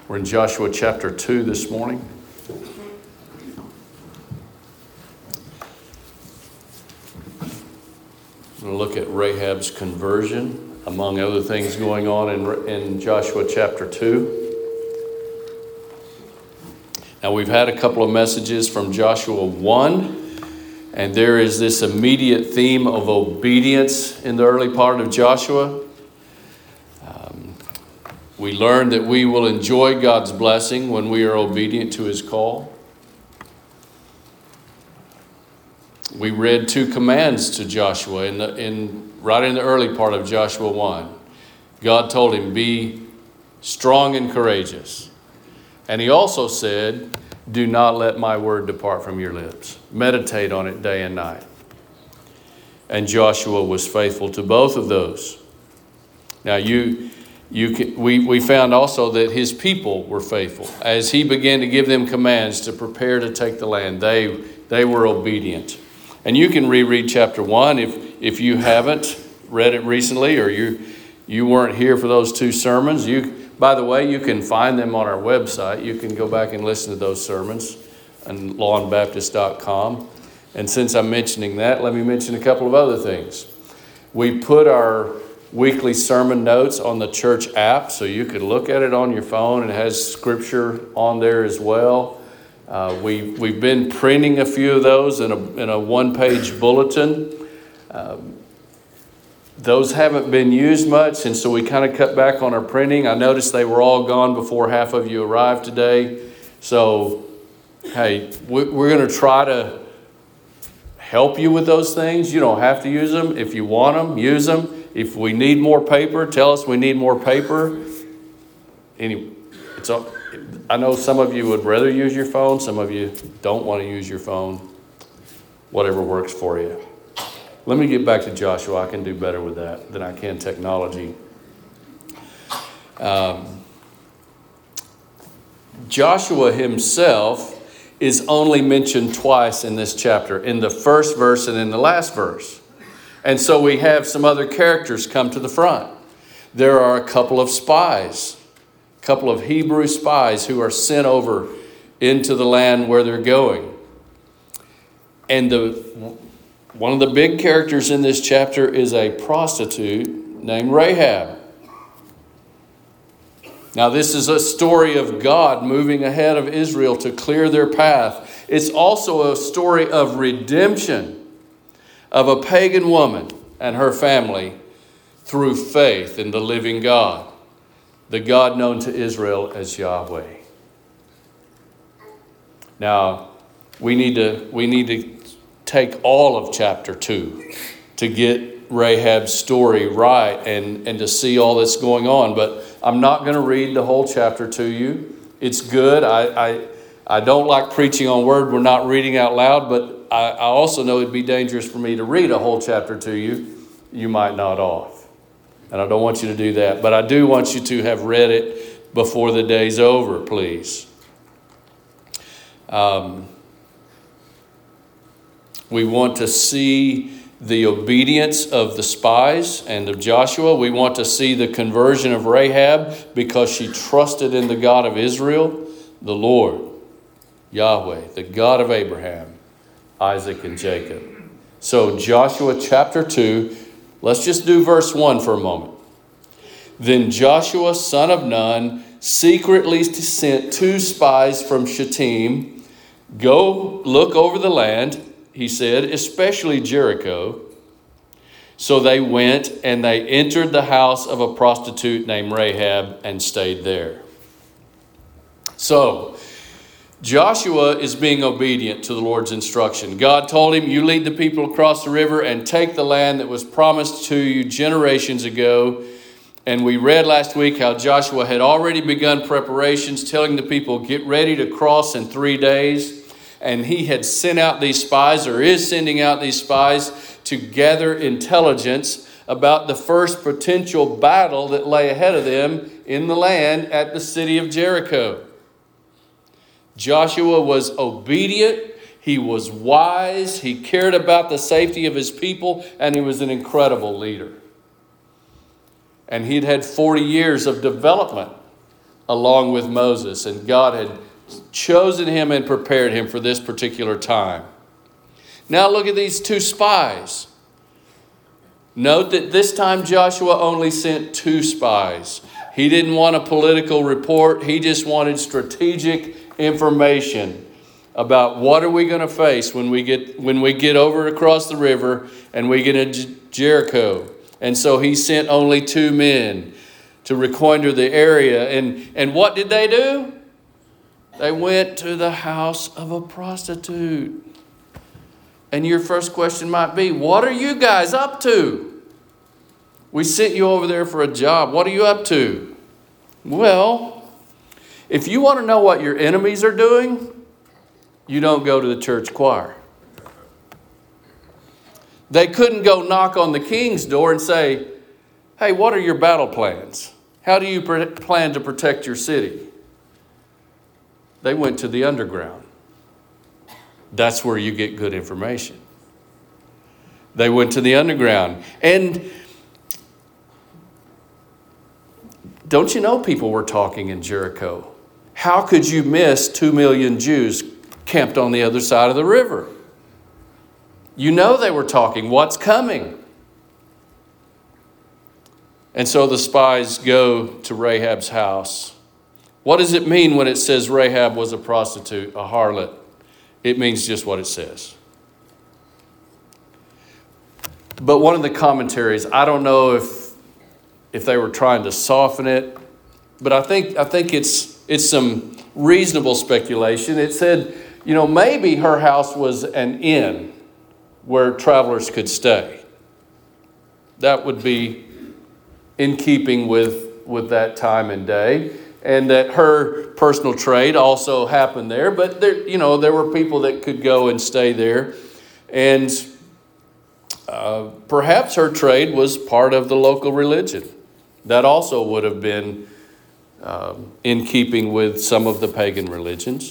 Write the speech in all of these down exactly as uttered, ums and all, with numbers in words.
We're in Joshua chapter two this morning. We're going to look at Rahab's conversion, among other things going on in, in Joshua chapter two. Now, we've had a couple of messages from Joshua one, and there is this immediate theme of obedience in the early part of Joshua. Um, we learned that we will enjoy God's blessing when we are obedient to his call. We read two commands to Joshua in the, in right in the early part of Joshua one. God told him, be strong and courageous. And he also said, do not let my word depart from your lips. Meditate on it day and night. And Joshua was faithful to both of those. Now you, you can, we, we found also that his people were faithful. As he began to give them commands to prepare to take the land, they, they were obedient. And you can reread chapter one if, if you haven't read it recently or you, you weren't here for those two sermons. You By the way, you can find them on our website. You can go back and listen to those sermons on lawn baptist dot com. And since I'm mentioning that, let me mention a couple of other things. We put our weekly sermon notes on the church app, so you could look at it on your phone. It has scripture on there as well. Uh, we, we've been printing a few of those in a, in a one-page bulletin. Um, Those haven't been used much, and so we kind of cut back on our printing. I noticed they were all gone before half of you arrived today. So, hey, we're going to try to help you with those things. You don't have to use them. If you want them, use them. If we need more paper, tell us we need more paper. Anyway, it's all, I know some of you would rather use your phone. Some of you don't want to use your phone. Whatever works for you. Let me get back to Joshua. I can do better with that than I can technology. Um, Joshua himself is only mentioned twice in this chapter, in the first verse and in the last verse. And so we have some other characters come to the front. There are a couple of spies, a couple of Hebrew spies who are sent over into the land where they're going. And the One of the big characters in this chapter is a prostitute named Rahab. Now, this is a story of God moving ahead of Israel to clear their path. It's also a story of redemption of a pagan woman and her family through faith in the living God, the God known to Israel as Yahweh. Now, we need to we need to take all of chapter two to get Rahab's story right and, and to see all that's going on. But I'm not going to read the whole chapter to you. It's good. I, I, I don't like preaching on word we're not reading out loud, but I, I also know it'd be dangerous for me to read a whole chapter to you. You might nod off. And I don't want you to do that. But I do want you to have read it before the day's over, please. Um... We want to see the obedience of the spies and of Joshua. We want to see the conversion of Rahab because she trusted in the God of Israel, the Lord, Yahweh, the God of Abraham, Isaac, and Jacob. So Joshua chapter two, let's just do verse one for a moment. Then Joshua, son of Nun, secretly sent two spies from Shittim. Go look over the land, he said, especially Jericho. So they went and they entered the house of a prostitute named Rahab and stayed there. So Joshua is being obedient to the Lord's instruction. God told him, you lead the people across the river and take the land that was promised to you generations ago. And we read last week how Joshua had already begun preparations, telling the people, get ready to cross in three days. And he had sent out these spies, or is sending out these spies, to gather intelligence about the first potential battle that lay ahead of them in the land at the city of Jericho. Joshua was obedient, he was wise, he cared about the safety of his people, and he was an incredible leader. And he'd had forty years of development along with Moses, and God had chosen him and prepared him for this particular time. Now look at these two spies. Note that this time Joshua only sent two spies. He didn't want a political report. He just wanted strategic information about what are we going to face when we get when we get over across the river and we get into Jericho. And so he sent only two men to reconnoiter the area. And, and what did they do? They went to the house of a prostitute. And your first question might be, what are you guys up to? We sent you over there for a job. What are you up to? Well, if you want to know what your enemies are doing, you don't go to the church choir. They couldn't go knock on the king's door and say, hey, what are your battle plans? How do you pre- plan to protect your city? They went to the underground. That's where you get good information. They went to the underground. And don't you know people were talking in Jericho? How could you miss two million Jews camped on the other side of the river? You know they were talking. What's coming? And so the spies go to Rahab's house. What does it mean when it says Rahab was a prostitute, a harlot? It means just what it says. But one of the commentaries, I don't know if if they were trying to soften it, but I think I think it's it's some reasonable speculation. It said, you know, maybe her house was an inn where travelers could stay. That would be in keeping with, with that time and day. And that her personal trade also happened there. But there, you know, there were people that could go and stay there. And uh, perhaps her trade was part of the local religion. That also would have been um, in keeping with some of the pagan religions.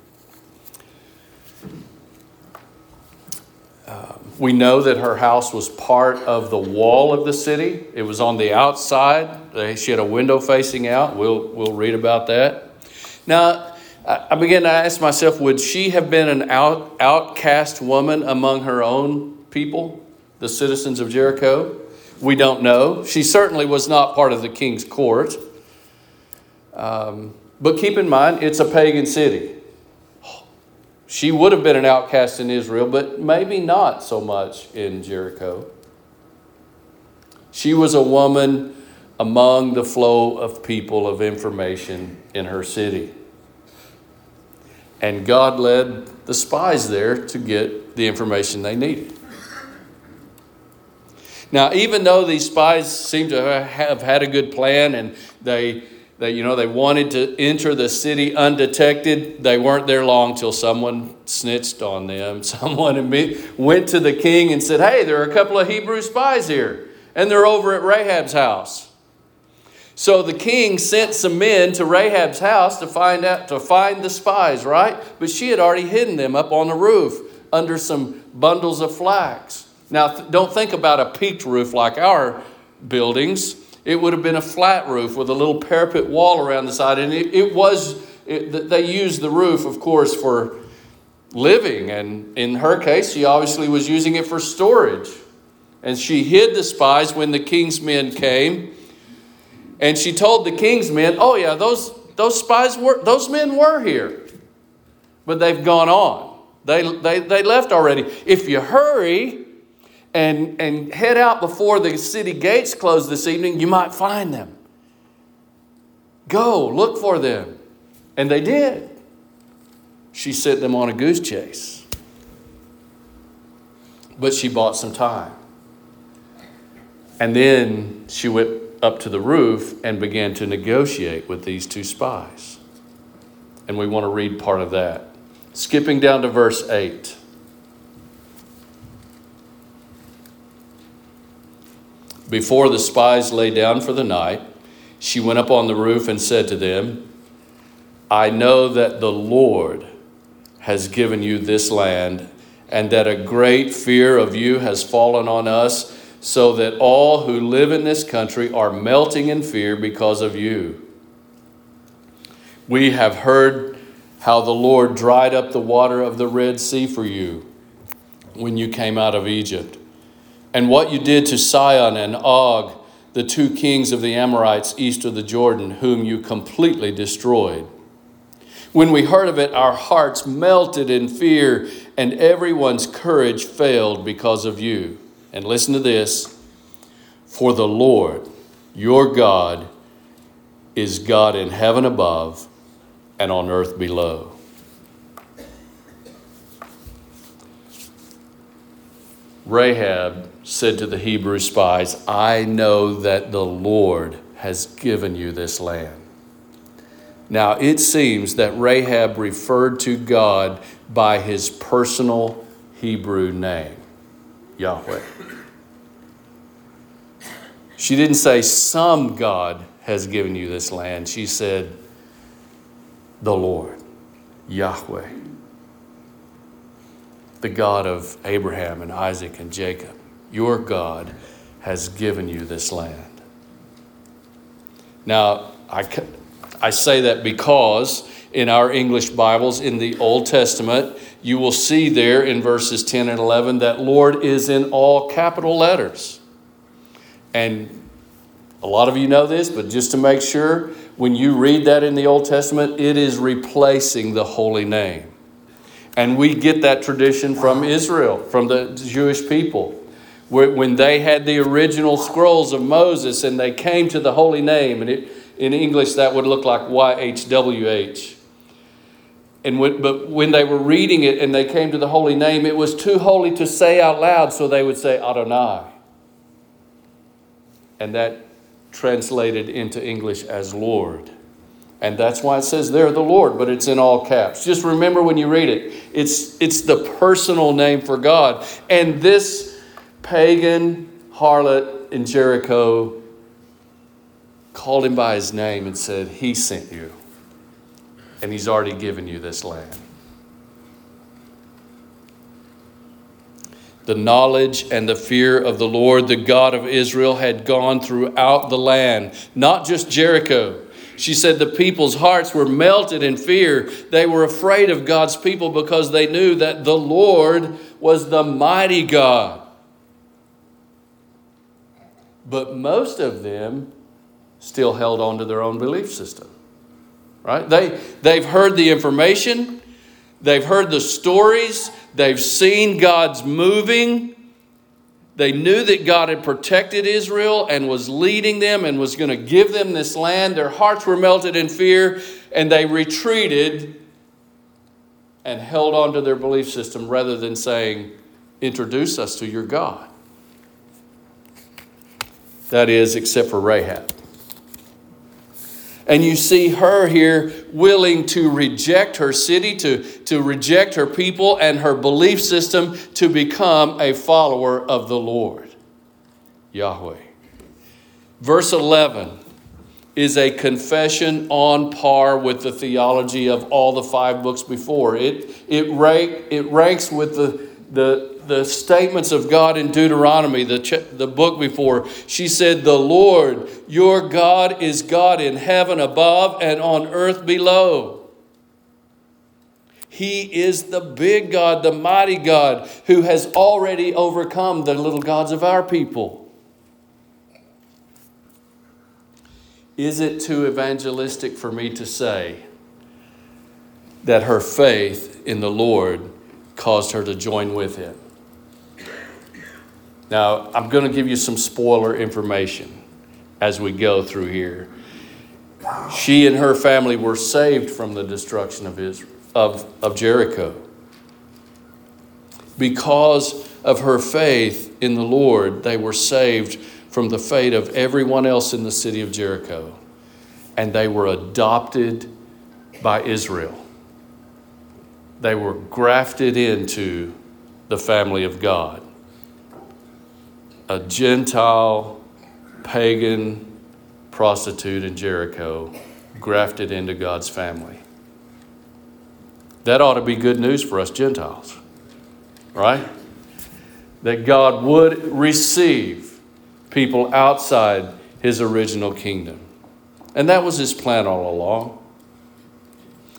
We know that her house was part of the wall of the city. It was on the outside. She had a window facing out. We'll, we'll read about that. Now, I began to ask myself, would she have been an out, outcast woman among her own people, the citizens of Jericho? We don't know. She certainly was not part of the king's court. Um, but keep in mind, it's a pagan city. She would have been an outcast in Israel, but maybe not so much in Jericho. She was a woman among the flow of people of information in her city. And God led the spies there to get the information they needed. Now, even though these spies seem to have had a good plan and they They, you know, they wanted to enter the city undetected, they weren't there long till someone snitched on them. Someone went to the king and said, hey, there are a couple of Hebrew spies here, and they're over at Rahab's house. So the king sent some men to Rahab's house to find out, to find the spies, right? But she had already hidden them up on the roof under some bundles of flax. Now, don't think about a peaked roof like our buildings. It would have been a flat roof with a little parapet wall around the side. And it, it was, it, they used the roof, of course, for living. And in her case, she obviously was using it for storage. And she hid the spies when the king's men came. And she told the king's men, oh yeah, those, those spies were, those men were here. But they've gone on. They, they, they left already. If you hurry and, and head out before the city gates close this evening, you might find them. Go, look for them. And they did. She sent them on a goose chase. But she bought some time. And then she went up to the roof and began to negotiate with these two spies. And we want to read part of that. Skipping down to verse eight. Before the spies lay down for the night, she went up on the roof and said to them, I know that the Lord has given you this land, and that a great fear of you has fallen on us, so that all who live in this country are melting in fear because of you. We have heard how the Lord dried up the water of the Red Sea for you when you came out of Egypt, and what you did to Sihon and Og, the two kings of the Amorites east of the Jordan, whom you completely destroyed. When we heard of it, our hearts melted in fear, and everyone's courage failed because of you. And listen to this. For the Lord, your God, is God in heaven above and on earth below. Rahab said to the Hebrew spies, I know that the Lord has given you this land. Now, it seems that Rahab referred to God by his personal Hebrew name, Yahweh. She didn't say some God has given you this land. She said the Lord, Yahweh, the God of Abraham and Isaac and Jacob. Your God has given you this land. Now, I I say that because in our English Bibles, in the Old Testament, you will see there in verses ten and eleven that Lord is in all capital letters. And a lot of you know this, but just to make sure, when you read that in the Old Testament, it is replacing the holy name. And we get that tradition from Israel, from the Jewish people. When they had the original scrolls of Moses and they came to the holy name, and it, in English that would look like Y H W H. And when, but when they were reading it and they came to the holy name, it was too holy to say out loud, so they would say Adonai. And that translated into English as Lord. And that's why it says there the Lord, but it's in all caps. Just remember when you read it, it's, it's the personal name for God. And this pagan harlot in Jericho called him by his name and said, he sent you. And he's already given you this land. The knowledge and the fear of the Lord, the God of Israel, had gone throughout the land, not just Jericho. She said the people's hearts were melted in fear. They were afraid of God's people because they knew that the Lord was the mighty God. But most of them still held on to their own belief system. Right? They, they've heard the information. They've heard the stories. They've seen God's moving. They knew that God had protected Israel and was leading them and was going to give them this land. Their hearts were melted in fear, and they retreated and held on to their belief system rather than saying, introduce us to your God. That is, except for Rahab. And you see her here willing to reject her city, to, to reject her people and her belief system to become a follower of the Lord, Yahweh. Verse eleven is a confession on par with the theology of all the five books before. It, it, rank, it ranks with the, the, the statements of God in Deuteronomy, the, the book before. She said, the Lord, your God, is God in heaven above and on earth below. He is the big God, the mighty God, who has already overcome the little gods of our people. Is it too evangelistic for me to say that her faith in the Lord caused her to join with him? Now, I'm going to give you some spoiler information as we go through here. She and her family were saved from the destruction of Israel, of, of Jericho. Because of her faith in the Lord, they were saved from the fate of everyone else in the city of Jericho. And they were adopted by Israel. They were grafted into the family of God. A Gentile, pagan prostitute in Jericho grafted into God's family. That ought to be good news for us Gentiles, right? That God would receive people outside his original kingdom. And that was his plan all along.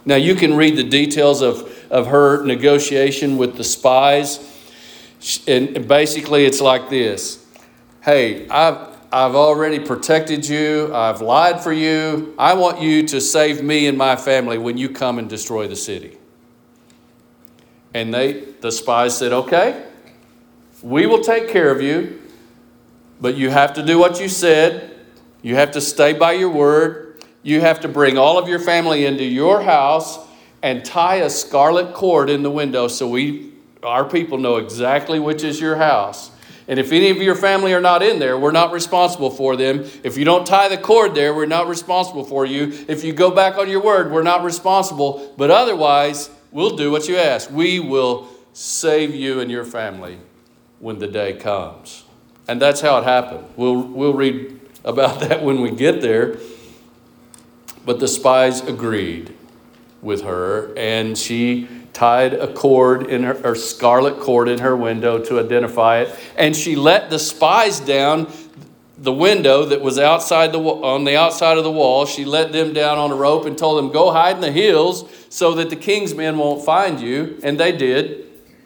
Now you can read the details of, of her negotiation with the spies. And basically it's like this. Hey, I've, I've already protected you. I've lied for you. I want you to save me and my family when you come and destroy the city. And they, the spies said, okay, we will take care of you, but you have to do what you said. You have to stay by your word. You have to bring all of your family into your house and tie a scarlet cord in the window so we, our people know exactly which is your house. And if any of your family are not in there, we're not responsible for them. If you don't tie the cord there, we're not responsible for you. If you go back on your word, we're not responsible. But otherwise, we'll do what you ask. We will save you and your family when the day comes. And that's how it happened. We'll, we'll read about that when we get there. But the spies agreed with her, and she tied a cord in her, or scarlet cord in her window to identify it. And she let the spies down the window that was outside the on the outside of the wall. She let them down on a rope and told them, go hide in the hills so that the king's men won't find you. And they did.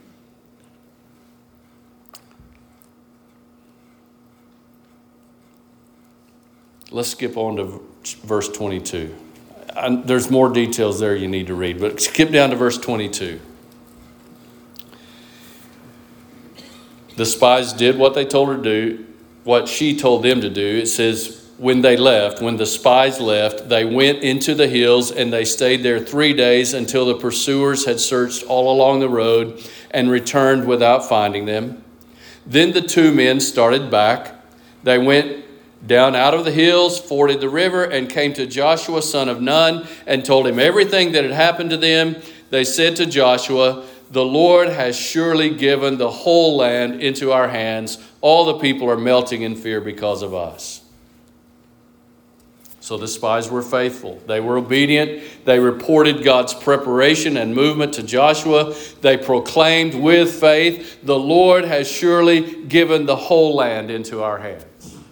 Let's skip on to verse twenty-two. I, there's more details there you need to read, but skip down to verse twenty-two. The spies did what they told her to do, what she told them to do. It says, when they left, when the spies left, they went into the hills and they stayed there three days until the pursuers had searched all along the road and returned without finding them. Then the two men started back. They went down out of the hills, forded the river, and came to Joshua, son of Nun, and told him everything that had happened to them. They said to Joshua, the Lord has surely given the whole land into our hands. All the people are melting in fear because of us. So the spies were faithful. They were obedient. They reported God's preparation and movement to Joshua. They proclaimed with faith, the Lord has surely given the whole land into our hands.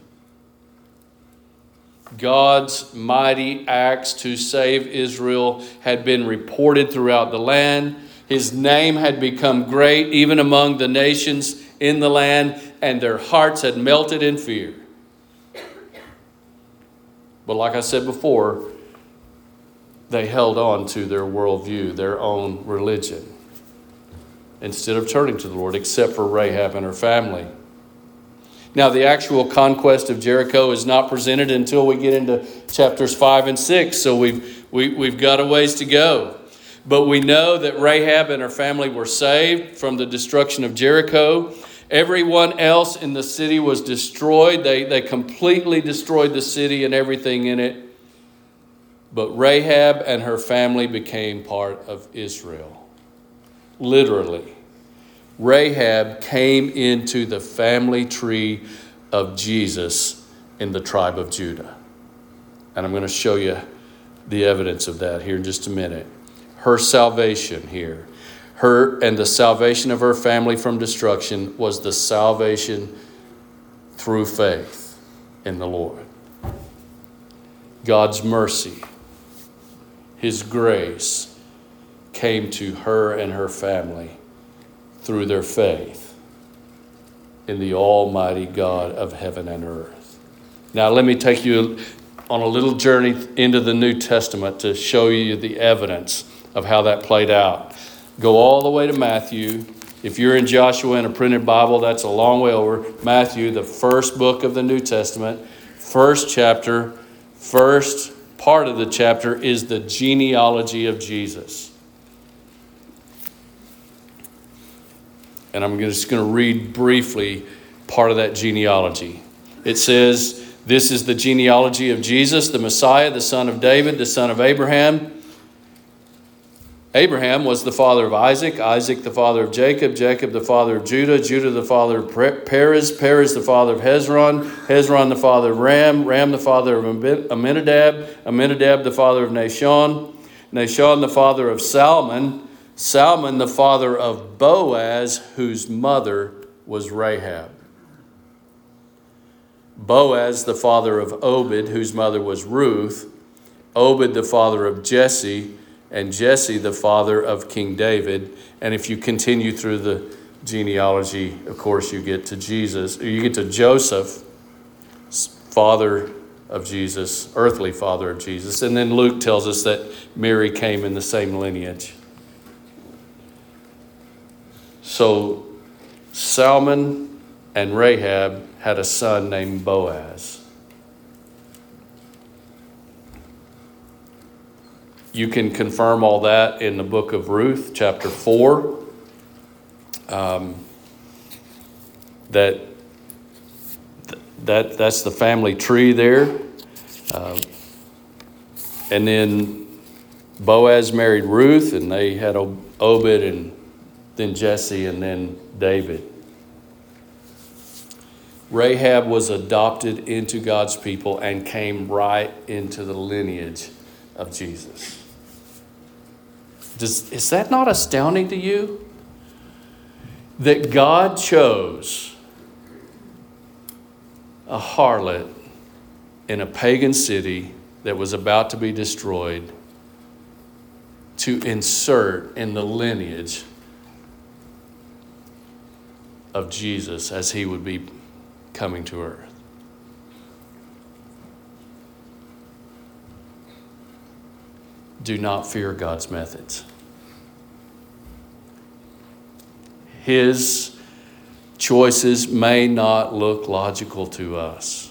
God's mighty acts to save Israel had been reported throughout the land. His name had become great even among the nations in the land, and their hearts had melted in fear. But like I said before, they held on to their worldview, their own religion, instead of turning to the Lord, except for Rahab and her family. Now, the actual conquest of Jericho is not presented until we get into chapters five and six, so we've, we, we've got a ways to go. But we know that Rahab and her family were saved from the destruction of Jericho. Everyone else in the city was destroyed. They, they completely destroyed the city and everything in it. But Rahab and her family became part of Israel. Literally. Rahab came into the family tree of Jesus in the tribe of Judah. And I'm going to show you the evidence of that here in just a minute. Her salvation here, her and the salvation of her family from destruction was the salvation through faith in the Lord. God's mercy, His grace came to her and her family through their faith in the Almighty God of heaven and earth. Now let me take you on a little journey into the New Testament to show you the evidence of how that played out. Go all the way to Matthew. If you're in Joshua in a printed Bible, that's a long way over. Matthew, the first book of the New Testament, first chapter, first part of the chapter is the genealogy of Jesus. And I'm just going to read briefly part of that genealogy. It says, this is the genealogy of Jesus, the Messiah, the son of David, the son of Abraham. Abraham was the father of Isaac, Isaac the father of Jacob, Jacob the father of Judah, Judah the father of Perez, Perez the father of Hezron, Hezron the father of Ram, Ram the father of Amminadab, Amminadab the father of Nahshon, Nahshon the father of Salmon, Salmon the father of Boaz, whose mother was Rahab. Boaz the father of Obed, whose mother was Ruth. Obed the father of Jesse, and Jesse, the father of King David. And if you continue through the genealogy, of course, you get to Jesus. You get to Joseph, father of Jesus, earthly father of Jesus. And then Luke tells us that Mary came in the same lineage. So Salmon and Rahab had a son named Boaz. You can confirm all that in the book of Ruth, chapter four. Um, that that that's the family tree there. Uh, and then Boaz married Ruth, and they had Obed, and then Jesse, and then David. Rahab was adopted into God's people and came right into the lineage of Jesus. Does, is that not astounding to you? That God chose a harlot in a pagan city that was about to be destroyed to insert in the lineage of Jesus as he would be coming to earth. Do not fear God's methods. His choices may not look logical to us,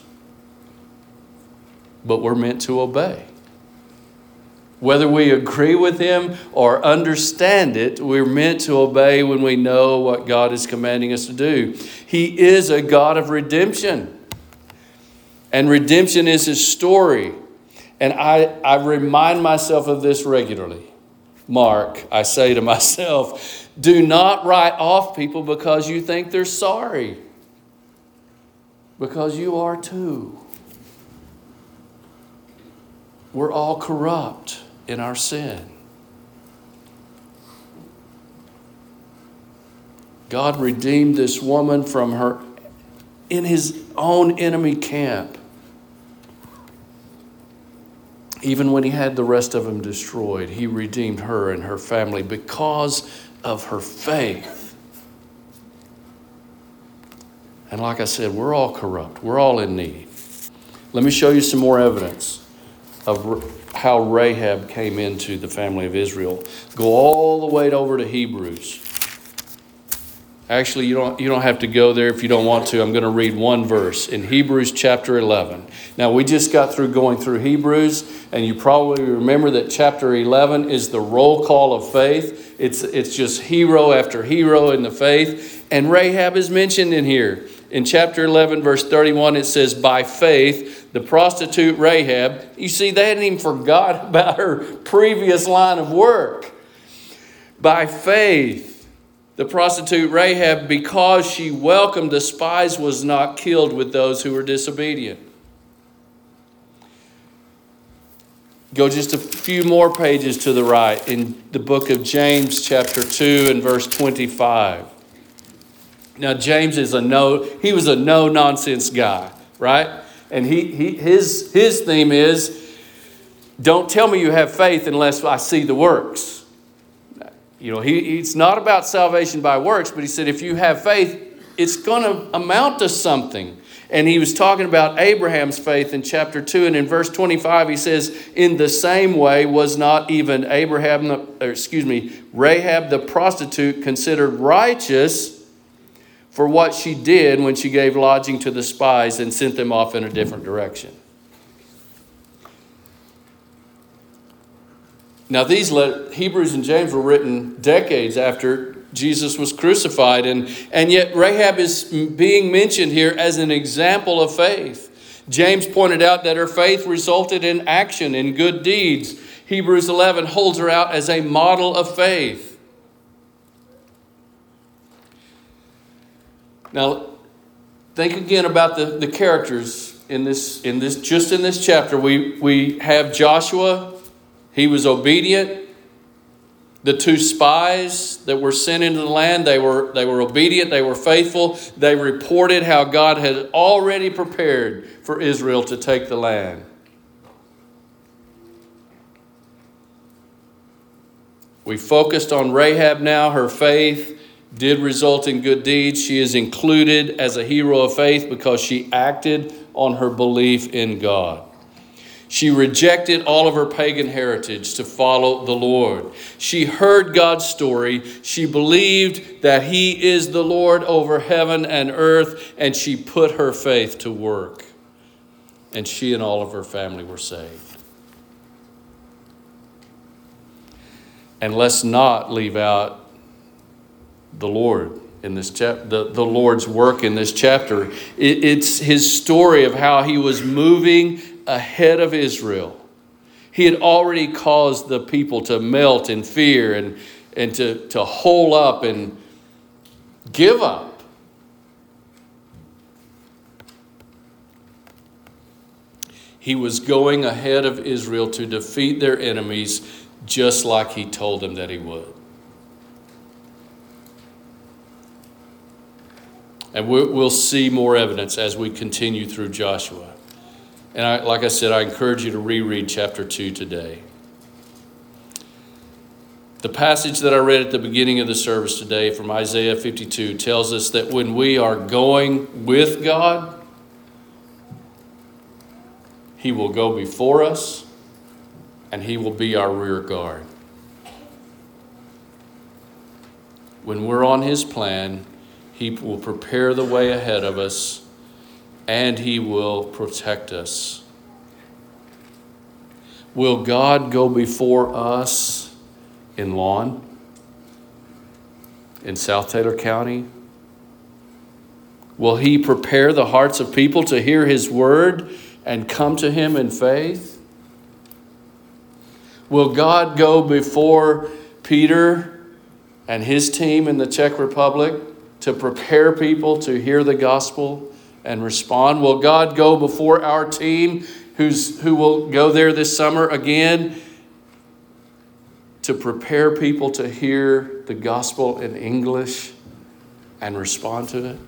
but we're meant to obey. Whether we agree with him or understand it, we're meant to obey when we know what God is commanding us to do. He is a God of redemption. And redemption is his story. And I, I remind myself of this regularly. Mark, I say to myself, do not write off people because you think they're sorry. Because you are too. We're all corrupt in our sin. God redeemed this woman from her in his own enemy camp. Even when he had the rest of them destroyed, he redeemed her and her family because of her faith. And like I said, we're all corrupt. We're all in need. Let me show you some more evidence of how Rahab came into the family of Israel. Go all the way over to Hebrews. Actually, you don't, you don't have to go there if you don't want to. I'm going to read one verse in Hebrews chapter eleven. Now, we just got through going through Hebrews, and you probably remember that chapter eleven is the roll call of faith. It's, it's just hero after hero in the faith. And Rahab is mentioned in here. In chapter eleven, verse thirty-one, it says, by faith, the prostitute Rahab, you see, they hadn't even forgot about her previous line of work. By faith, the prostitute Rahab, because she welcomed the spies, was not killed with those who were disobedient. Go just a few more pages to the right in the book of James, chapter two and verse twenty-five. Now, James is a no, he was a no-nonsense guy, right? And he, he his, his theme is, don't tell me you have faith unless I see the works. You know, he, it's not about salvation by works, but he said if you have faith, it's going to amount to something. And he was talking about Abraham's faith in chapter two. And in verse twenty-five, he says, in the same way was not even Abraham, or excuse me, Rahab the prostitute considered righteous for what she did when she gave lodging to the spies and sent them off in a different direction. Now, these let, Hebrews and James were written decades after Jesus was crucified, and, and yet Rahab is being mentioned here as an example of faith. James pointed out that her faith resulted in action, in good deeds. Hebrews eleven holds her out as a model of faith. Now, think again about the, the characters in this, in this, just in this chapter. We, we have Joshua. He was obedient. The two spies that were sent into the land, they were, they were obedient. They were faithful. They reported how God had already prepared for Israel to take the land. We focused on Rahab now. Her faith did result in good deeds. She is included as a hero of faith because she acted on her belief in God. She rejected all of her pagan heritage to follow the Lord. She heard God's story. She believed that He is the Lord over heaven and earth, and she put her faith to work. And she and all of her family were saved. And let's not leave out the Lord in this chapter, the, the Lord's work in this chapter. It, it's His story of how He was moving ahead of Israel. He had already caused the people to melt in fear and, and to, to hole up and give up. He was going ahead of Israel to defeat their enemies just like He told them that He would. And we'll see more evidence as we continue through Joshua. And I, like I said, I encourage you to reread chapter two today. The passage that I read at the beginning of the service today from Isaiah fifty-two tells us that when we are going with God, He will go before us and He will be our rear guard. When we're on His plan, He will prepare the way ahead of us, and He will protect us. Will God go before us in Lawn, in South Taylor County? Will He prepare the hearts of people to hear His word and come to Him in faith? Will God go before Peter and his team in the Czech Republic to prepare people to hear the gospel and respond? Will God go before our team who's who will go there this summer again to prepare people to hear the gospel in English and respond to it?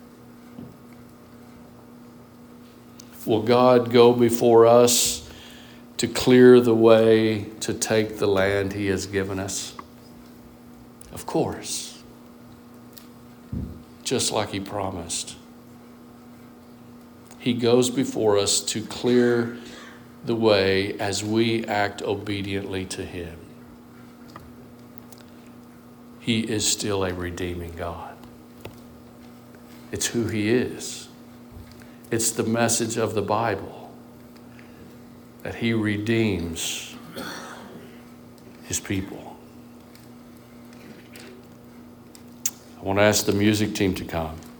Will God go before us to clear the way to take the land He has given us? Of course. Just like He promised. He goes before us to clear the way as we act obediently to Him. He is still a redeeming God. It's who He is. It's the message of the Bible that He redeems His people. I want to ask the music team to come.